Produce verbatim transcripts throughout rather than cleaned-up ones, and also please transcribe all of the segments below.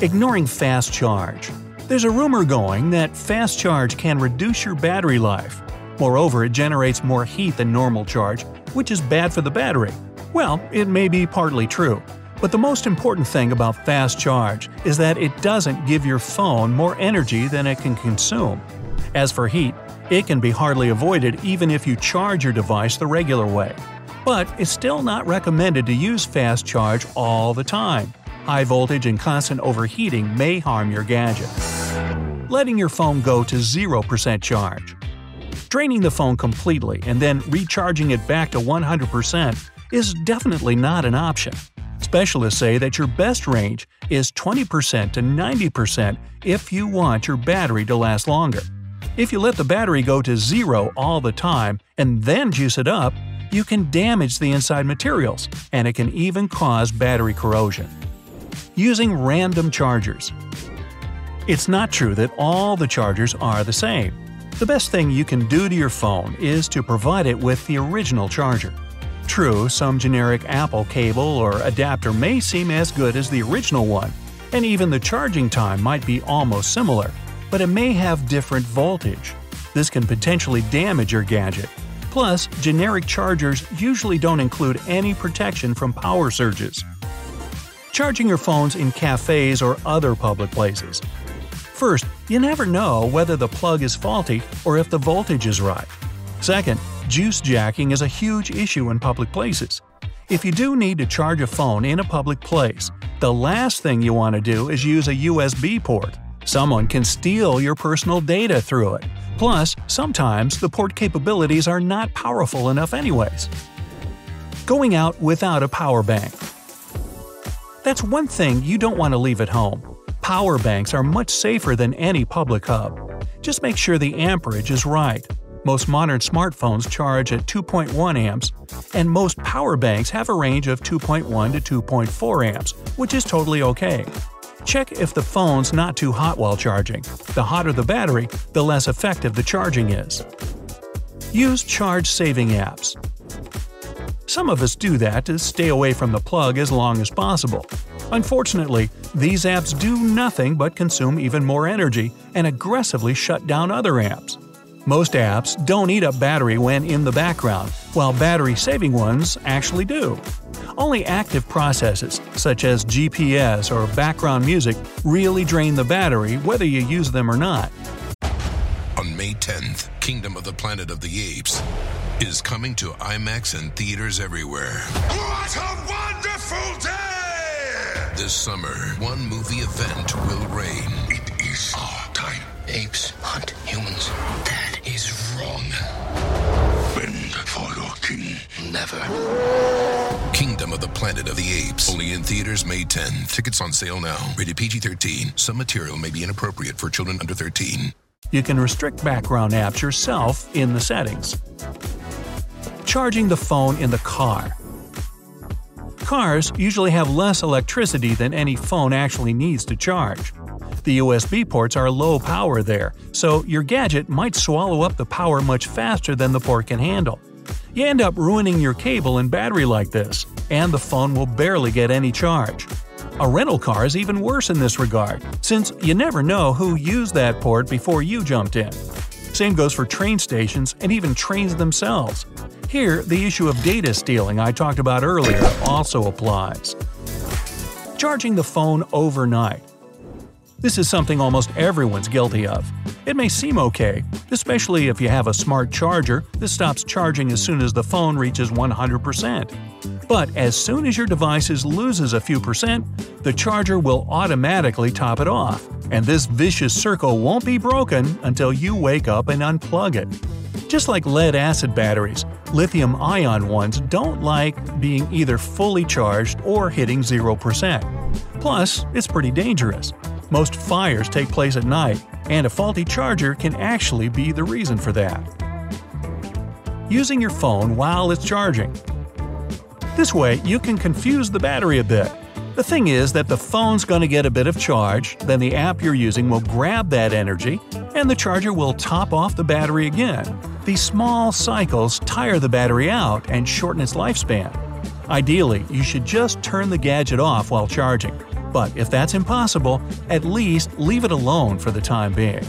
Ignoring fast charge. There's a rumor going that fast charge can reduce your battery life. Moreover, it generates more heat than normal charge, which is bad for the battery. Well, it may be partly true, but the most important thing about fast charge is that it doesn't give your phone more energy than it can consume. As for heat, it can be hardly avoided even if you charge your device the regular way. But it's still not recommended to use fast charge all the time. High voltage and constant overheating may harm your gadget. Letting your phone go to zero percent charge. Draining the phone completely and then recharging it back to one hundred percent is definitely not an option. Specialists say that your best range is twenty percent to ninety percent if you want your battery to last longer. If you let the battery go to zero all the time and then juice it up, you can damage the inside materials, and it can even cause battery corrosion. Using random chargers. It's not true that all the chargers are the same. The best thing you can do to your phone is to provide it with the original charger. True, some generic Apple cable or adapter may seem as good as the original one, and even the charging time might be almost similar, but it may have different voltage. This can potentially damage your gadget. Plus, generic chargers usually don't include any protection from power surges. Charging your phones in cafes or other public places. First, you never know whether the plug is faulty or if the voltage is right. Second, juice jacking is a huge issue in public places. If you do need to charge a phone in a public place, the last thing you want to do is use a U S B port. Someone can steal your personal data through it. Plus, sometimes the port capabilities are not powerful enough anyways. Going out without a power bank. That's one thing you don't want to leave at home. Power banks are much safer than any public hub. Just make sure the amperage is right. Most modern smartphones charge at two point one amps, and most power banks have a range of two point one to two point four amps, which is totally okay. Check if the phone's not too hot while charging. The hotter the battery, the less effective the charging is. Use charge-saving apps. Some of us do that to stay away from the plug as long as possible. Unfortunately, these apps do nothing but consume even more energy and aggressively shut down other apps. Most apps don't eat up battery when in the background, while battery-saving ones actually do. Only active processes, such as G P S or background music, really drain the battery whether you use them or not. On May tenth, Kingdom of the Planet of the Apes is coming to IMAX and theaters everywhere. What a wonderful day! This summer, one movie event will reign. It is our time. Apes hunt humans. That is wrong. Bend for your king. Never. Kingdom of the Planet of the Apes. Only in theaters May tenth. Tickets on sale now. Rated P G thirteen. Some material may be inappropriate for children under thirteen. You can restrict background apps yourself in the settings. Charging the phone in the car. Cars usually have less electricity than any phone actually needs to charge. The U S B ports are low power there, so your gadget might swallow up the power much faster than the port can handle. You end up ruining your cable and battery like this, and the phone will barely get any charge. A rental car is even worse in this regard, since you never know who used that port before you jumped in. Same goes for train stations and even trains themselves. Here, the issue of data stealing I talked about earlier also applies. Charging the phone overnight. This is something almost everyone's guilty of. It may seem okay, especially if you have a smart charger that stops charging as soon as the phone reaches one hundred percent. But as soon as your device loses a few percent, the charger will automatically top it off, and this vicious circle won't be broken until you wake up and unplug it. Just like lead-acid batteries, lithium-ion ones don't like being either fully charged or hitting zero percent. Plus, it's pretty dangerous. Most fires take place at night, and a faulty charger can actually be the reason for that. Using your phone while it's charging. This way, you can confuse the battery a bit. The thing is that the phone's going to get a bit of charge, then the app you're using will grab that energy, and the charger will top off the battery again. These small cycles tire the battery out and shorten its lifespan. Ideally, you should just turn the gadget off while charging. But if that's impossible, at least leave it alone for the time being.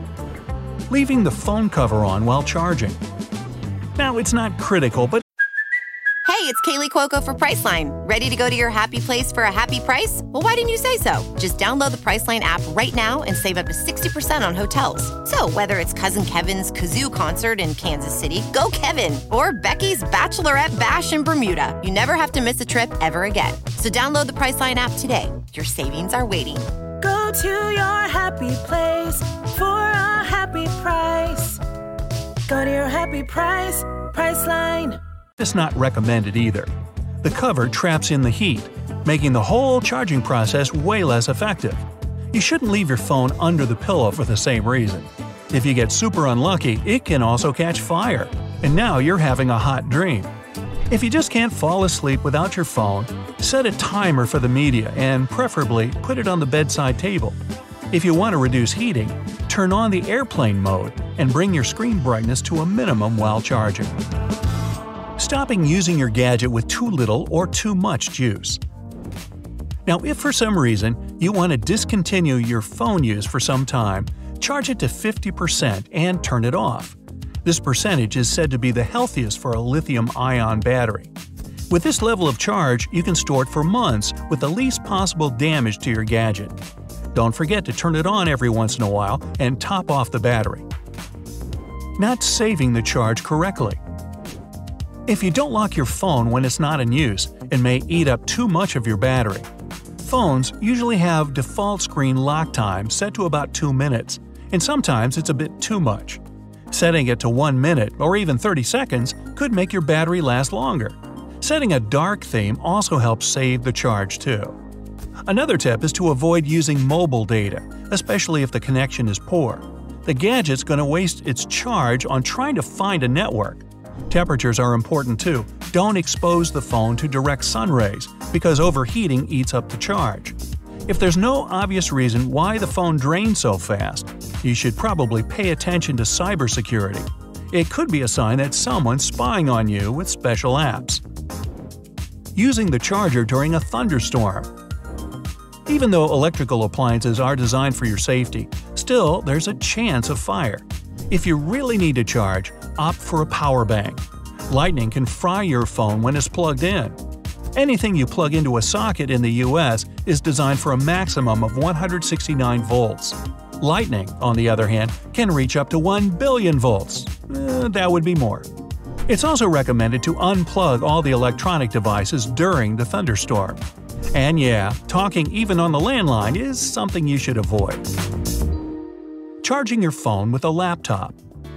Leaving the phone cover on while charging. Now, it's not critical, but Hey, it's Kaylee Cuoco for Priceline. Ready to go to your happy place for a happy price? Well, why didn't you say so? Just download the Priceline app right now and save up to sixty percent on hotels. So whether it's Cousin Kevin's Kazoo Concert in Kansas City, go Kevin, or Becky's Bachelorette Bash in Bermuda, you never have to miss a trip ever again. So download the Priceline app today. Your savings are waiting. Go to your happy place for a happy price. Go to your happy price, Priceline. it's not recommended either. The cover traps in the heat, making the whole charging process way less effective. You shouldn't leave your phone under the pillow for the same reason. If you get super unlucky, it can also catch fire, and now you're having a hot dream. If you just can't fall asleep without your phone, set a timer for the media and preferably put it on the bedside table. If you want to reduce heating, turn on the airplane mode and bring your screen brightness to a minimum while charging. Stopping using your gadget with too little or too much juice. Now, if for some reason you want to discontinue your phone use for some time, charge it to fifty percent and turn it off. This percentage is said to be the healthiest for a lithium-ion battery. With this level of charge, you can store it for months with the least possible damage to your gadget. Don't forget to turn it on every once in a while and top off the battery. Not saving the charge correctly. If you don't lock your phone when it's not in use, it may eat up too much of your battery. Phones usually have default screen lock time set to about two minutes, and sometimes it's a bit too much. Setting it to one minute or even thirty seconds could make your battery last longer. Setting a dark theme also helps save the charge too. Another tip is to avoid using mobile data, especially if the connection is poor. The gadget's going to waste its charge on trying to find a network. Temperatures are important too. Don't expose the phone to direct sun rays, because overheating eats up the charge. If there's no obvious reason why the phone drains so fast, you should probably pay attention to cybersecurity. It could be a sign that someone's spying on you with special apps. Using the charger during a thunderstorm. Even though electrical appliances are designed for your safety, still there's a chance of fire. If you really need to charge, opt for a power bank. Lightning can fry your phone when it's plugged in. Anything you plug into a socket in the U S is designed for a maximum of one hundred sixty-nine volts. Lightning, on the other hand, can reach up to one billion volts. Eh, that would be more. It's also recommended to unplug all the electronic devices during the thunderstorm. And yeah, talking even on the landline is something you should avoid. Charging your phone with a laptop.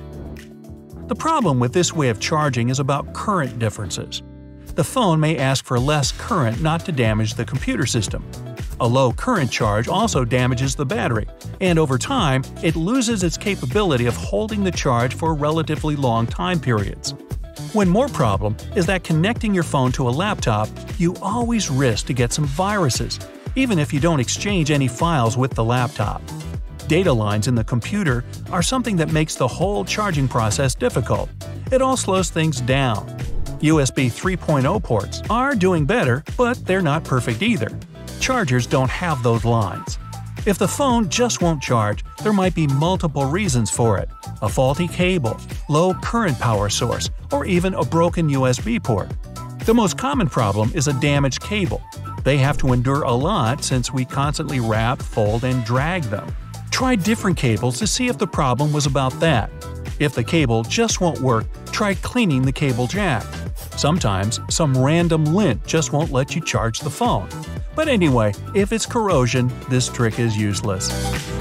The problem with this way of charging is about current differences. The phone may ask for less current not to damage the computer system. A low current charge also damages the battery, and over time, it loses its capability of holding the charge for relatively long time periods. One more problem is that connecting your phone to a laptop, you always risk to get some viruses, even if you don't exchange any files with the laptop. Data lines in the computer are something that makes the whole charging process difficult. It all slows things down. U S B three point oh ports are doing better, but they're not perfect either. Chargers don't have those lines. If the phone just won't charge, there might be multiple reasons for it: a faulty cable, low current power source, or even a broken U S B port. The most common problem is a damaged cable. They have to endure a lot since we constantly wrap, fold, and drag them. Try different cables to see if the problem was about that. If the cable just won't work, try cleaning the cable jack. Sometimes, some random lint just won't let you charge the phone. But anyway, if it's corrosion, this trick is useless.